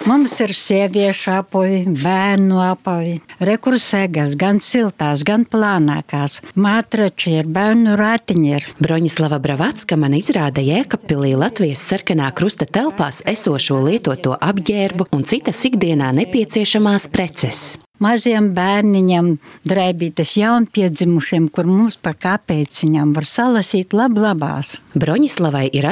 Mums ir sieviešu apavi, bērnu apavi, rekursegas, gan siltās, gan plānākās. Matrači ir, bērnu ratiņi ir. Broņislava Bravacka man izrāda Jēkabpilī Latvijas sarkanā krusta telpās esošo lietoto apģērbu un citas ikdienā nepieciešamās preces. Maziem bērniņam, drēbītes jaunpiedzimušiem, kur mums par kāpēciņām var salasīt lablabās. Broņislavai ir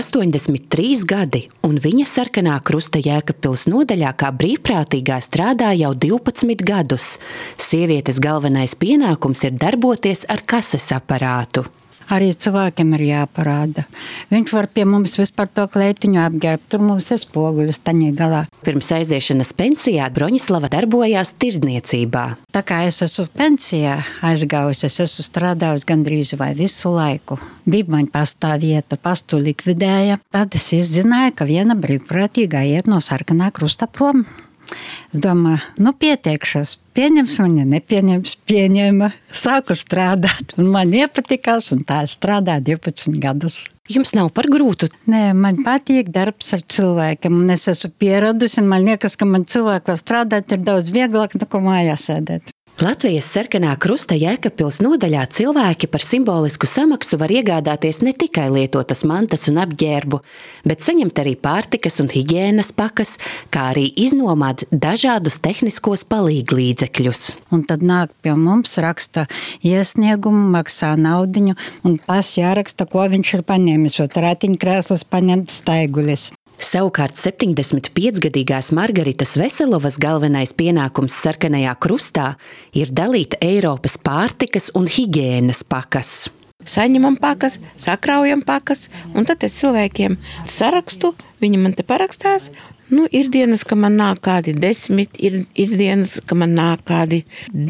83 gadi, un viņa sarkanā krusta Jēkabpils nodaļā kā brīvprātīgā strādā jau 12 gadus. Sievietes galvenais pienākums ir darboties ar kases aparātu. Arī cilvēkiem ir jāparāda. Viņš var pie mums vispār to kleitiņu apģērbt, tur mums ir spoguļus taņī galā. Pirms aiziešanas pensijā Broņislava darbojās tirdzniecībā. Tā kā es esmu pensijā aizgājusi, es esmu strādājusi gandrīz vai visu laiku. Bija man pastā vieta, pastu likvidēja. Tad es izzināju, ka viena brīvprātīgā iet no sarkanā krusta prom. Es domāju, pieteikšos, pieņems viņa, nepieņems, pieņēma. Sāku strādāt, un man iepatikās, un tā es strādāju 12 gadus. Jums nav par grūtu? Nē, man patīk darbs ar cilvēkiem, un es esmu pieradusi, un man liekas, ka man cilvēkos strādāt ir daudz vieglāk, nekā mājās sēdēt. Latvijas sarkanā krusta Jēkabpils nodaļā cilvēki par simbolisku samaksu var iegādāties ne tikai lietotas mantas un apģērbu, bet saņemt arī pārtikas un hiģēnas pakas, kā arī iznomāt dažādus tehniskos palīglīdzekļus. Un tad nāk pie mums, raksta iesniegumu, maksā naudiņu, un tas jāraksta, ko viņš ir paņēmis, vai ratiņkrēslas paņemt staiguļus. Savukārt 75-gadīgās Margaritas Veselovas galvenais pienākums sarkanajā krustā ir dalīt Eiropas pārtikas un hiģēnas pakas. Saņemam pakas, sakraujam pakas, un tad es cilvēkiem sarakstu, viņi man te parakstās. Ir dienas, ka man nāk kādi 10, ir dienas, ka man nāk kādi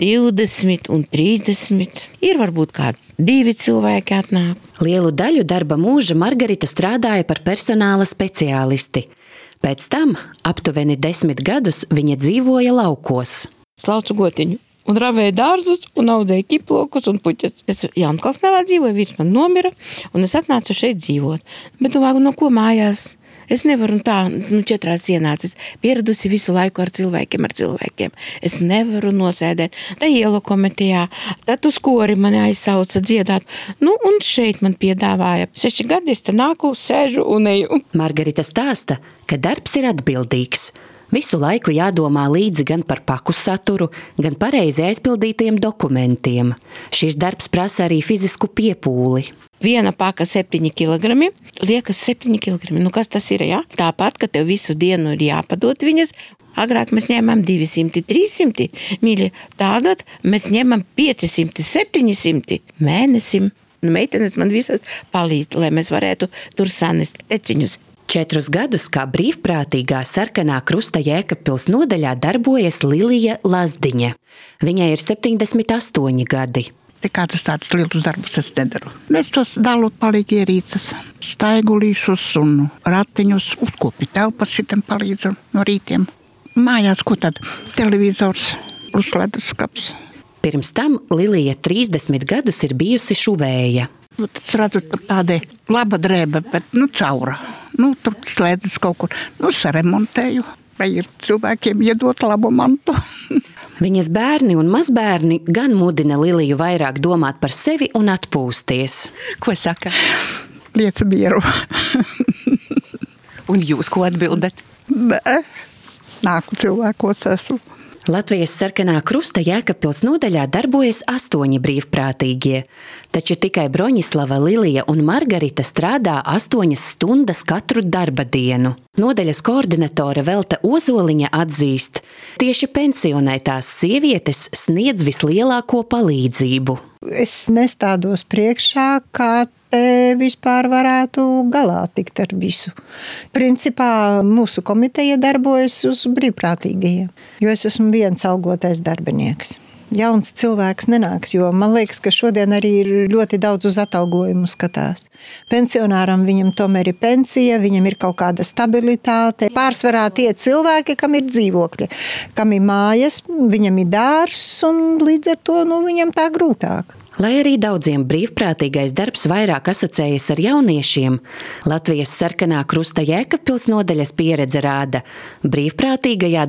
20 un 30. Ir varbūt kādi 2 cilvēki atnāk. Lielu daļu darba mūža Margarita strādāja par personāla speciālisti. Pēc tam aptuveni 10 gadus viņa dzīvoja laukos. Slaucu gotiņu un ravēju dārzus un audzēju kiplokus un puķes. Es Jaunkalsnavā dzīvoju, vīrs man nomira, un es atnācu šeit dzīvot. Bet domāju, no ko mājās? Es nevaru tā, 4 sienās. Es pieradusi visu laiku ar cilvēkiem. Es nevaru nosēdēt. Tā ielu komitejā, tad uz kori mani aizsauca dziedāt. Un šeit man piedāvāja 6 gadi, es te nāku, sēžu un eju. Margarita stāsta, ka darbs ir atbildīgs. Visu laiku jādomā līdzi gan par paku saturu, gan pareizi aizpildītiem dokumentiem. Šis darbs prasa arī fizisku piepūli. Viena paka 7 kilogrami, liekas 7 kilogrami. Kas tas ir, ja? Tāpat, ka tev visu dienu ir jāpadot viņas. Agrāk mēs ņēmām 200, 300 mīļi. Tagad mēs ņēmām 500, 700 mēnesim. Meitenes man visas palīdz, lai mēs varētu tur sanest teciņus. 4 gadus kā brīvprātīgā sarkanā krusta Jēkabpils nodaļā darbojas Lilija Lazdiņa. Viņai ir 78 gadi. Nekādus tādus lielus darbus es nedaru. Es tos dalu palīgierīcas, staigulīšus un ratiņus, uzkopi telpas šitam palīdzu no rītiem. Mājās, ko tad? Televizors, uzleduskaps. Pirms tam Lilija 30 gadus ir bijusi šuvēja. Es redzu, tur tāda laba drēbe, bet caura. Tur slēdzas kaut kur. Saremontēju, vai ir cilvēkiem iedot labu mantu. Viņas bērni un mazbērni gan mudina Liliju vairāk domāt par sevi un atpūsties. Ko saka? Liec mieru. Un jūs ko atbildat? Nē, nāku cilvēkos esmu. Latvijas sarkanā krusta Jēkabpils nodaļā darbojas 8 brīvprātīgie, taču tikai Broņislava, Lilija un Margarita strādā 8 stundas katru darba dienu. Nodaļas koordinatore Velta Ozoliņa atzīst, tieši pensionētās sievietes sniedz vislielāko palīdzību. Es nestādos priekšā, kā te vispār varētu galā tikt ar visu. Principā mūsu komiteja darbojas uz brīvprātīgajiem, jo es esmu viens algotais darbinieks. Jauns cilvēks nenāks, jo man liekas, ka šodien arī ir ļoti daudz uz atalgojumu skatās. Pensionāram viņam tomēr ir pensija, viņam ir kaut kāda stabilitāte. Pārsvarā tie cilvēki, kam ir dzīvokļi, kam ir mājas, viņam ir dārs un līdz ar to viņam tā grūtāk. Lai arī daudziem brīvprātīgais darbs vairāk asociējas ar jauniešiem, Latvijas Sarkanā Krusta Jēkabpils nodaļas pieredze rāda, brīvprātīgajā